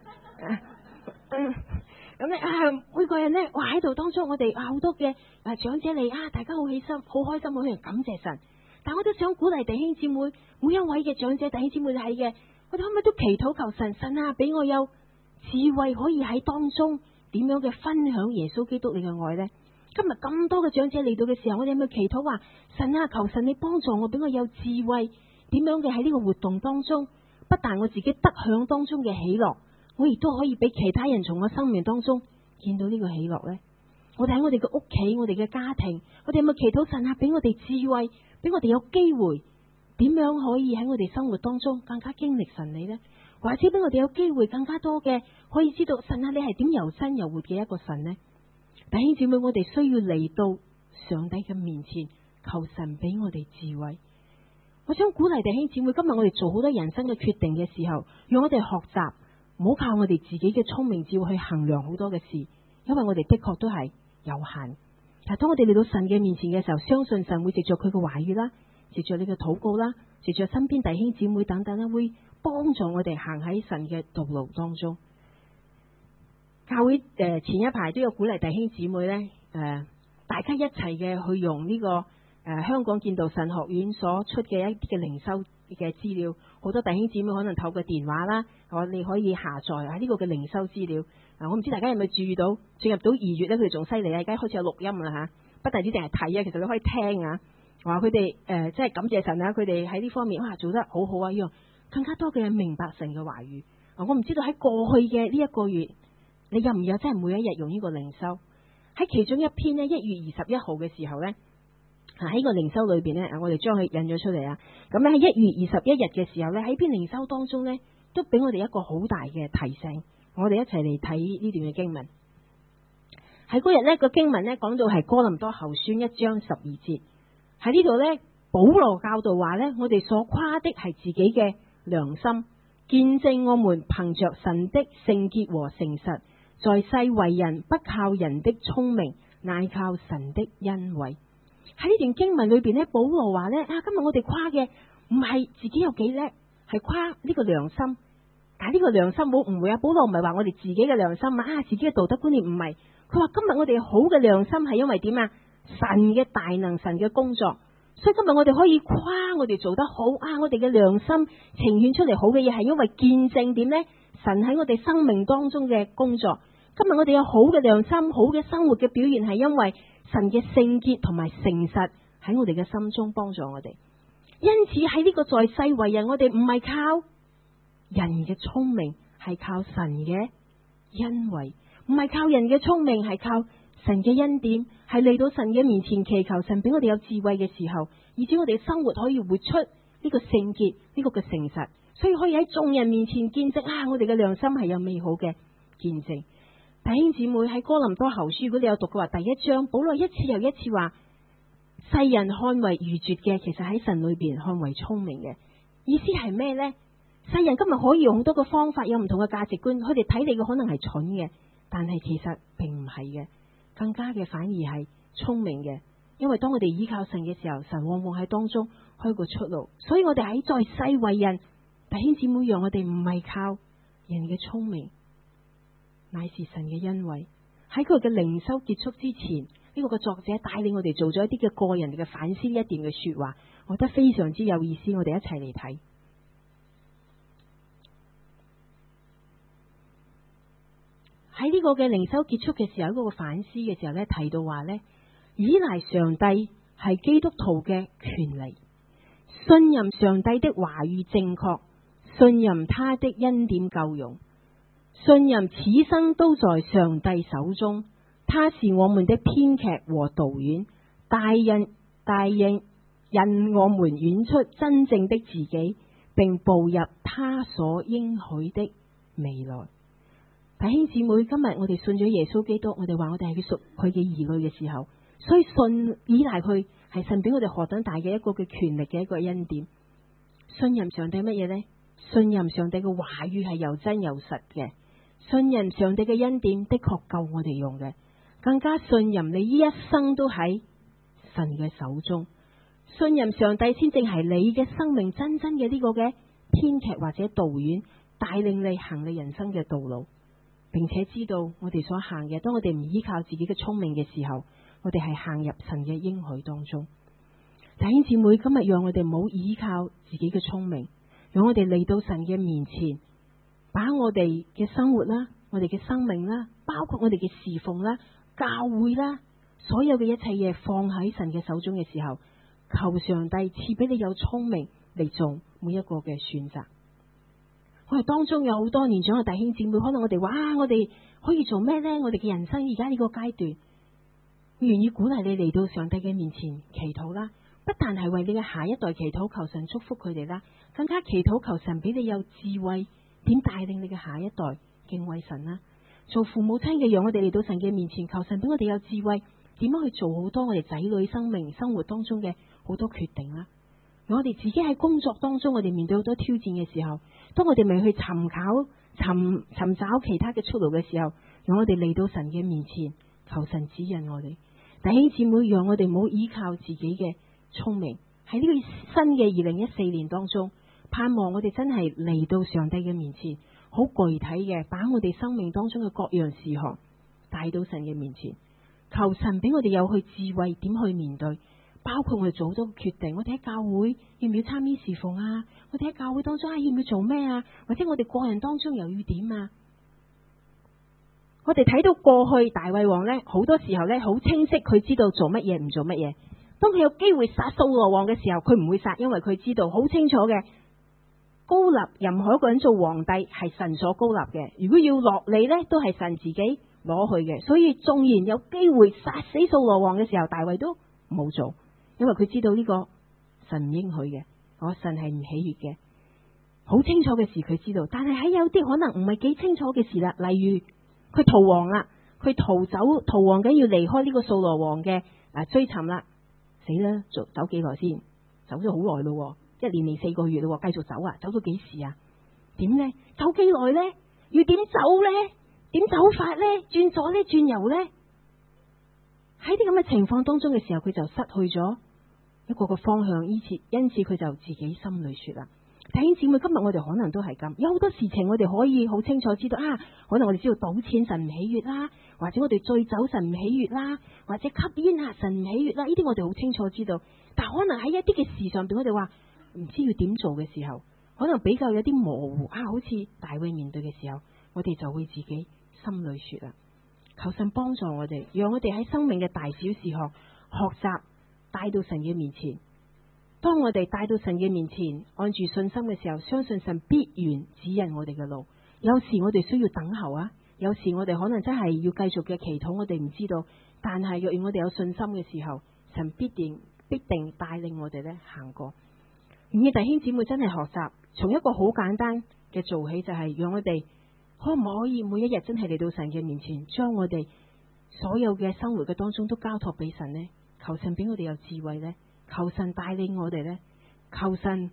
咁咧啊，每個人咧，哇喺度當中，我哋啊好多嘅啊長者嚟啊，大家好起心，好開心，好去感謝神。但我都想鼓勵弟兄姊妹，每一位嘅長者弟兄姊妹係嘅，我哋可唔可以都祈禱求神，神啊，俾我有智慧可以喺當中點樣嘅分享耶穌基督你嘅愛呢？今日咁多嘅長者嚟到嘅時候，我哋有冇祈禱話，神啊，求神你幫助我，俾我有智慧，點樣嘅喺呢個活動當中，不但我自己得享當中嘅喜樂，我亦都可以俾其他人從我生命當中見到呢個喜樂呢？我哋喺我哋嘅屋企，我哋嘅家庭，我哋有冇祈禱神啊，俾我哋智慧，俾我哋有機會，點樣可以喺我哋生活當中更加經歷神你呢？或者俾我哋有機會更加多嘅可以知道神啊，你係點又新又活嘅一個神呢？弟兄姊妹，我哋需要嚟到上帝嘅面前，求神俾我哋智慧。我想鼓勵弟兄姊妹，今日我哋做好多人生嘅決定嘅時候，讓我哋學習，唔好靠我哋自己嘅聰明智慧去衡量好多嘅事，因為我哋的確都係有限。但係當我哋嚟到神嘅面前嘅時候，相信神會藉着佢嘅話語啦，藉着你嘅禱告啦，藉着身邊弟兄姊妹等等咧，會幫助我哋行喺神嘅道路當中。教會誒、呃、前一排都有鼓勵弟兄姊妹咧，誒、呃、大家一齊嘅去用呢、這個誒、呃、香港建道神學院所出嘅一啲嘅靈修嘅資料，好多弟兄姊妹可能透過電話啦，我你可以下載啊呢個嘅靈修資料。啊，我唔知大家有冇注意到，進入到二月咧，佢哋仲犀利啊！而家開始有錄音啦吓，不但止淨係睇啊，其實你可以聽啊。話佢哋誒，即係感謝神啊！佢哋喺呢方面哇做得好好啊，呢樣更加多嘅人明白神嘅話語。啊，我唔知道喺過去嘅呢一個月，你有唔有真係每一日用呢個靈修？喺其中一篇呢，一月二十一號嘅時候咧，啊喺個靈修裏邊咧，我哋將佢印咗出嚟啊。咁咧喺一月二十一日嘅時候咧，喺篇靈修當中咧，都俾我哋一個好大嘅提醒。我哋一齊嚟睇呢段嘅經文。喺嗰日呢個經文呢講到係哥林多後書一章十二節，喺呢度呢，保羅教導話呢，我哋所誇的係自己嘅良心，見證我們憑着神的聖潔和誠實，在世為人不靠人的聰明，乃靠神的恩惠。喺呢段經文裏邊呢，保羅話呢，啊，今日我哋誇嘅唔係自己有幾叻，係誇呢個良心。但係呢個良心冇誤會啊！保羅唔係話我哋自己嘅良心啊，自己嘅道德觀念唔係。佢話今日我哋好嘅良心係因為點啊？神嘅大能，神嘅工作。所以今日我哋可以誇我哋做得好啊！我哋嘅良心呈現出嚟好嘅嘢，係因為見證點呢？神喺我哋生命當中嘅工作。今日我哋有好嘅良心，好嘅生活嘅表現，係因為神嘅聖潔同埋誠實喺我哋嘅心中幫助我哋。因此喺呢個在世為人，我哋唔係靠人嘅聰明，係靠神嘅恩惠，唔係靠人嘅聰明，係靠神嘅恩典，係嚟到神嘅面前祈求神俾我哋有智慧嘅時候，以至我哋嘅生活可以活出呢個聖潔，呢個嘅誠實，所以可以喺眾人面前見證啊！我哋嘅良心係有美好嘅見證。弟兄姊妹，喺哥林多後書，如果你有讀嘅話，第一章保羅一次又一次話，世人看為愚拙嘅，其實喺神裏邊看為聰明嘅。意思係咩呢？ 世人今日可以用好多個方法，有唔同嘅價值觀，佢哋睇你嘅可能係蠢嘅，但係其實並唔係嘅，更加嘅反而係聰明嘅。因為當我哋依靠神嘅時候，神往往喺當中開個出路。所以我哋喺在世為人，弟兄姊妹，讓我哋唔係靠人嘅聰明，乃是神嘅恩惠。喺佢嘅靈修結束之前，呢個嘅作者帶領我哋做咗一啲嘅個人嘅反思，一段嘅說話，我覺得非常之有意思。我哋一齊嚟睇。喺呢個嘅靈修結束嘅時候，嗰個反思嘅時候咧，提到話咧，依賴上帝係基督徒嘅權利，信任上帝的話語正確，信任他的恩典夠用，信任此生都在上帝手中。他是我們的編劇和導演，帶引帶引引我們演出真正的自己，並步入他所應許的未來。弟兄姊妹，今日我哋信咗耶穌基督，我哋話我哋係佢屬佢嘅兒女嘅時候，所以信依賴佢係神俾我哋何等大嘅一個嘅權力嘅一個恩典。信任上帝乜嘢呢？信任上帝嘅話語係又真又實嘅，信任上帝嘅恩典的確夠我哋用嘅，更加信任你呢一生都喺神嘅手中。信任上帝先正係你嘅生命真真嘅呢個嘅編劇或者導演，帶領你行你人生嘅道路。並且知道我哋所行嘅，當我哋唔依靠自己嘅聰明嘅時候，我哋係行入神嘅應許當中。弟兄姊妹，今日讓我哋唔好依靠自己嘅聰明，讓我哋嚟到神嘅面前，把我哋嘅生活啦、我哋嘅生命啦、包括我哋嘅侍奉啦、教會啦，所有嘅一切嘢放喺神嘅手中嘅時候，求上帝賜俾你有聰明嚟做每一個嘅選擇。我哋當中有好多年長嘅弟兄姊妹，可能我哋話啊，我哋可以做咩呢？我哋嘅人生而家呢個階段，我願意鼓勵你嚟到上帝嘅面前祈禱啦。不但係為你嘅下一代祈禱，求神祝福佢哋啦，更加祈禱求神俾你有智慧，點帶領你嘅下一代敬畏神啦。做父母親嘅，讓我哋嚟到神嘅面前，求神俾我哋有智慧，點樣去做好多我哋仔女生命生活當中嘅好多決定啦。我哋自己喺工作當中，我哋面對好多挑戰嘅時候，當我哋未去尋找尋尋找其他嘅出路嘅時候，讓我哋嚟到神嘅面前，求神指引我哋。弟兄姊妹，讓我哋唔好依靠自己嘅聰明，喺呢個新嘅二零一四年當中，盼望我哋真係嚟到上帝嘅面前，好具體嘅把我哋生命當中嘅各樣事項帶到神嘅面前，求神俾我哋有去智慧，點去面對。包括我哋做好多決定，我哋喺教會要唔要參與侍奉啊？我哋喺教會當中啊，要唔要做咩啊？或者我哋個人當中又要點啊？我哋睇到過去大衛王呢，好多時候呢，好清晰，佢知道做乜嘢唔做乜嘢。當佢有機會殺掃羅王嘅時候，佢唔會殺，因為佢知道好清楚嘅，高立任何一個人做皇帝係神所高立嘅。如果要落嚟呢，都係神自己攞去嘅。所以縱然有機會殺死掃羅王嘅時候，大衛都冇做。因為佢知道呢個神唔應許嘅，我神係唔喜悅嘅，好清楚嘅事佢知道，但係喺有啲可能唔係幾清楚嘅事啦，例如佢逃亡啦，佢逃走逃亡緊要離開呢個掃羅王嘅啊追尋啦，死啦，走走幾耐先？走咗好耐咯，一年零四個月咯，繼續走啊？走到幾時啊？點呢？走幾耐呢？要點走呢？點走法呢？轉左呢？轉右呢？喺啲咁嘅情況當中嘅時候，佢就失去咗一個個方向，因此因此佢就自己心裏說啦。弟兄姊妹，今日我哋可能都係咁，有好多事情我哋可以好清楚知道啊，可能我哋知道賭錢神唔喜悅啦，或者我哋醉酒神唔喜悅啦，或者吸煙啊神唔喜悅啦，呢啲我哋好清楚知道。但可能喺一啲嘅事上邊，我哋話唔知要點做嘅時候，可能比較有啲模糊啊，好似大衛面對嘅時候，我哋就會自己心裏說啦。求神幫助我哋，讓我哋喺生命嘅大小事項學習帶到神嘅面前。當我哋帶到神嘅面前，按住信心嘅時候，相信神必然指引我哋嘅路。有時我哋需要等候啊，有時我哋可能真係要繼續嘅祈禱，我哋唔知道。但係若然我哋有信心嘅時候，神必定必定帶領我哋咧行過。願意弟兄姊妹真係學習，從一個好簡單嘅做起，就係讓我哋可唔可以每一日真係嚟到神嘅面前，將我哋所有嘅生活嘅當中都交託俾神呢？求神俾我哋有智慧呢？求神帶領我哋呢？求神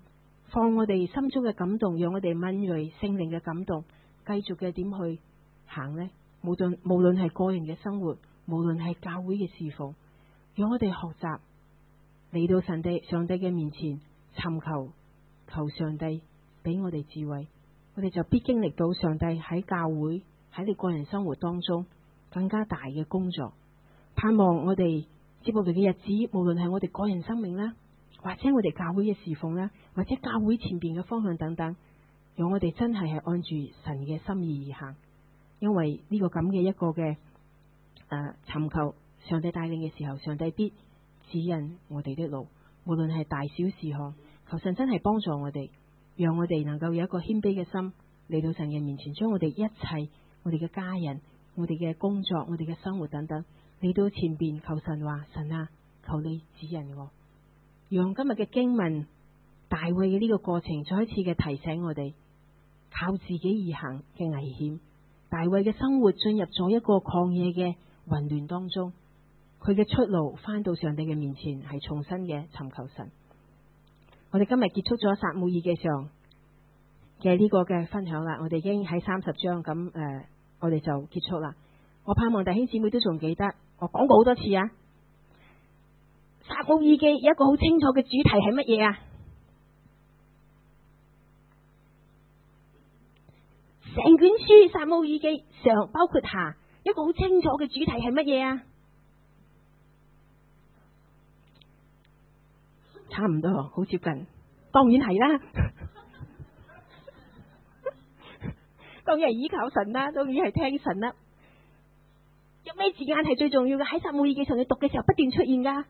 放我哋心中嘅感動，讓我哋敏銳聖靈嘅感動，繼續嘅點去行呢？無論無論係個人嘅生活，無論係教會嘅侍奉，讓我哋學習嚟到神地上帝嘅面前尋求，求上帝俾我哋智慧，我哋就必經歷到上帝喺教會喺你個人生活當中更加大嘅工作。盼望我哋接落嚟嘅日子，無論係我哋個人生命啦，或者我哋教會嘅侍奉啦，或者教會前邊嘅方向等等，讓我哋真係係按住神嘅心意而行。因為呢個咁嘅一個嘅誒尋求上帝帶領嘅時候，上帝必指引我哋的路，無論係大小事項，求神真係幫助我哋，讓我哋能夠有一個謙卑嘅心嚟到神嘅面前，將我哋一切我哋嘅家人、我哋嘅工作、我哋嘅生活等等嚟到前邊，求神話神啊，求你指引我，讓今日嘅經文大衛嘅呢個過程再一次嘅提醒我哋，靠自己而行嘅危險。大衛嘅生活進入咗一個曠野嘅混亂當中，佢嘅出路返到上帝嘅面前係重新嘅尋求神。我哋今日結束咗撒母耳記上嘅呢個嘅分享啦，我哋已經喺三十章咁誒、呃，我哋就結束啦。我盼望弟兄姊妹都仲記得，我講過好多次啊。撒母耳記有一個好清楚嘅主題係乜嘢啊？成卷書撒母耳記上包括下一個好清楚嘅主題係乜嘢啊？差唔多，好接近，當然係啦，當然係依靠神啦，當然係聽神啦。有咩字眼係最重要嘅？喺撒母耳記上你讀嘅時候不斷出現噶。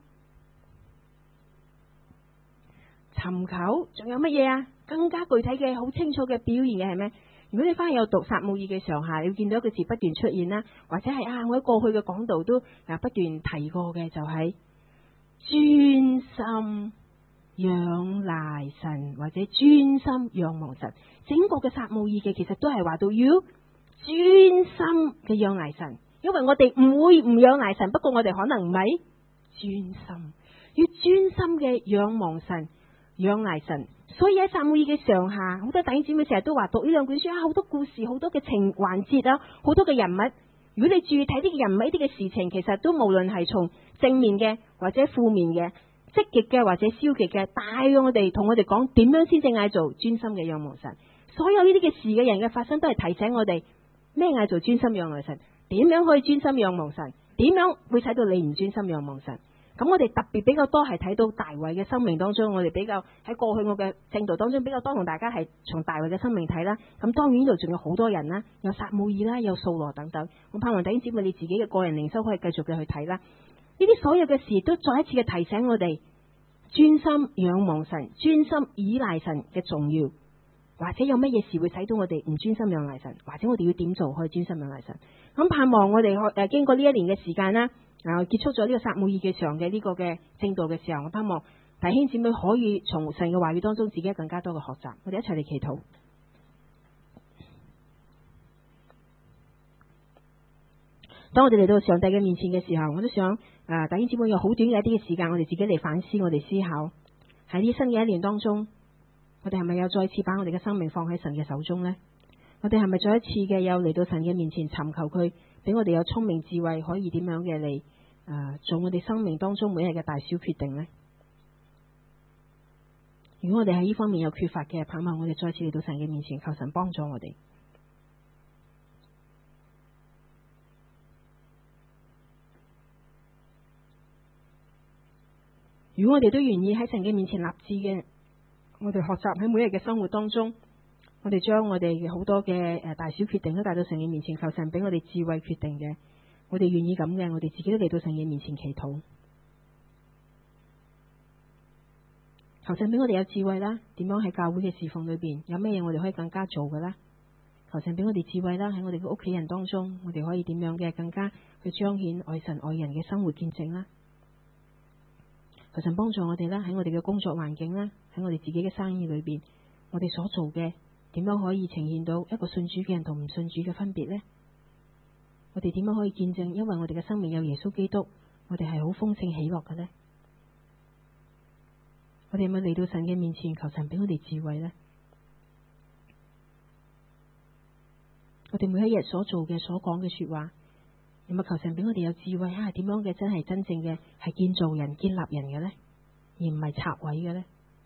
尋求，仲有乜嘢啊？更加具體嘅、好清楚嘅表現嘅係咩？如果你翻去有讀撒母耳記上下，你會見到一個字不斷出現啦，或者係啊，我喺過去嘅講道都啊不斷提過嘅，就係專心仰賴神，或者專心仰望神。整個嘅撒母耳記其實都係話到要專心嘅仰賴神，因為我哋唔會唔仰賴神，不過我哋可能唔係專心，要專心嘅仰望神、仰賴神。所以喺撒母耳記上下，好多弟兄姊妹成日都話讀呢兩卷書啊，好多故事、好多嘅情環節啊，好多嘅人物。如果你注意睇呢個人物、呢啲嘅事情，其實都無論係從正面嘅或者負面嘅、積極嘅或者消極嘅，帶我哋同我哋講點樣先正嗌做專心嘅仰望神。所有呢啲嘅事嘅人嘅發生，都係提醒我哋咩嗌做專心仰望神，點樣可以專心仰望神，點樣會使到你唔專心仰望神。咁我哋特別比較多係睇到大衛嘅生命當中，我哋比較喺過去我嘅正道當中比較多同大家係從大衛嘅生命睇啦。咁當然呢度仲有好多人啦，有撒母耳啦，有掃羅等等。我盼望弟兄姊妹你自己嘅個人靈修可以繼續嘅去睇啦。呢啲所有嘅事都再一次嘅提醒我哋專心仰望神、專心倚賴神嘅重要。或者有乜嘢事會使到我哋唔專心仰賴神，或者我哋要點做可以專心仰賴神。咁盼望我哋誒經過呢一年嘅時間啦。啊！結束咗呢個撒母耳記上嘅呢個嘅正道嘅時候，我盼望弟兄姊妹可以從神嘅話語當中自己更加多嘅學習。我哋一齊嚟祈禱。當我哋嚟到上帝嘅面前嘅時候，我都想啊，弟兄姊妹有好短嘅一啲嘅時間，我哋自己嚟反思，我哋思考喺呢新嘅一年當中，我哋係咪有再次把我哋嘅生命放喺神嘅手中呢？我哋係咪再一次嘅有嚟到神嘅面前尋求佢，俾我哋有聰明智慧，可以點樣嘅嚟啊做我哋生命當中每日嘅大小決定呢？如果我哋喺呢方面有缺乏嘅，盼望我哋再次嚟到神嘅面前，求神幫助我哋。如果我哋都願意喺神嘅面前立志嘅，我哋學習喺每日嘅生活當中，我哋將我哋好多嘅誒大小決定都帶到神嘅面前，求神俾我哋智慧決定嘅，我哋願意咁嘅，我哋自己都嚟到神嘅面前祈禱，求神俾我哋有智慧啦，點樣喺教會嘅侍奉裏邊有咩嘢我哋可以更加做嘅啦？求神俾我哋智慧啦，喺我哋嘅屋企人當中，我哋可以點樣嘅更加去彰顯愛神愛人嘅生活見證啦？求神幫助我哋啦，喺我哋嘅工作環境啦，喺我哋自己嘅生意裏邊，我哋所做嘅。點樣可以呈現到一個信主嘅人同唔信主嘅分別呢？我哋點樣可以見證？因為我哋嘅生命有耶穌基督，我哋係好豐盛喜樂嘅呢？ 我哋有冇嚟到神嘅面前求神俾我哋智慧呢？我哋每一日所做嘅、所講嘅說話，有冇求神俾我哋有智慧啊？點樣嘅真係真正嘅係建造人、建立人嘅呢？而唔係拆毀嘅呢？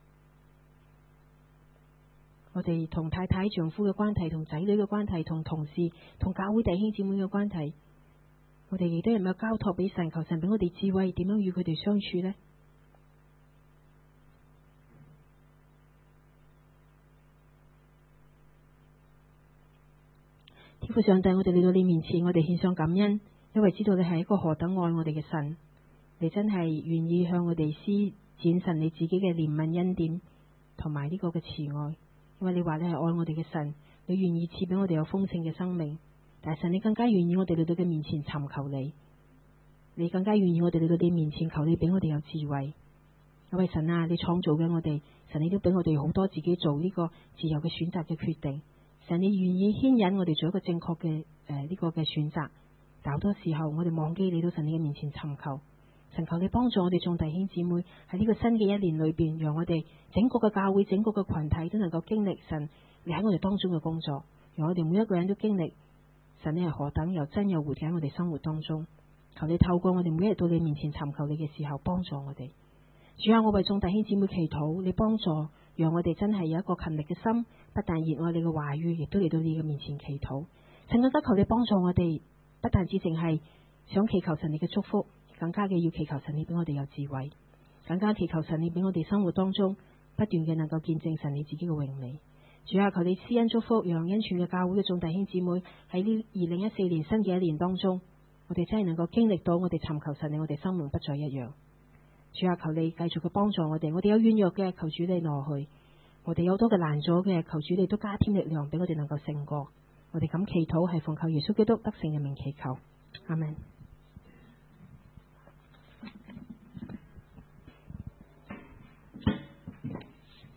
我哋同太太、丈夫嘅關係、同仔女嘅關係、同同事、同教會弟兄姊妹嘅關係，我哋亦都有冇交託俾神？求神俾我哋智慧，點樣與佢哋相處呢？天父上帝，我哋嚟到你面前，我哋獻上感恩，因為知道你係一個何等愛我哋嘅神，你真係願意向我哋施展神你自己嘅憐憫恩典同埋呢個嘅慈愛。因為你話你係愛我哋嘅神，你願意賜俾我哋有豐盛嘅生命，但係神你更加願意我哋嚟到你面前尋求你，你更加願意我哋嚟到你面前求你俾我哋有智慧。因為神啊，你創造嘅我哋，神你都俾我哋好多自己做呢個自由嘅選擇嘅決定，神你願意牽引我哋做一個正確嘅誒呢個嘅選擇，但好多時候我哋忘記你到神你嘅面前尋求。神求你幫助我哋眾弟兄姊妹喺呢個新嘅一年裏邊，讓我哋整個嘅教會、整個嘅群體都能夠經歷神你喺我哋當中嘅工作，讓我哋每一個人都經歷神你係何等又真又活喺我哋生活當中。求你透過我哋每一日到你面前尋求你嘅時候，幫助我哋。主啊，我為眾弟兄姊妹祈禱，你幫助，讓我哋真係有一個勤力嘅心，不但熱愛你嘅話語，亦都嚟到你嘅面前祈禱。神更加求你幫助我哋，不但只淨係想祈求神你嘅祝福，更加嘅要祈求神你俾我哋有智慧，更加祈求神你俾我哋生活當中不斷嘅能夠見證神你自己嘅榮美。主啊，求你施恩祝福，讓恩泉嘅教會嘅眾弟兄姊妹喺呢二零一四年新嘅一年當中，我哋真係能夠經歷到我哋尋求神你，我哋生命不再一樣。主啊，求你繼續嘅幫助我哋，我哋有軟弱嘅，求主你挪去；我哋有多嘅難阻嘅，求主你都加添力量俾我哋能夠勝過。我哋咁祈禱係奉靠耶穌基督得勝嘅名祈求，阿們。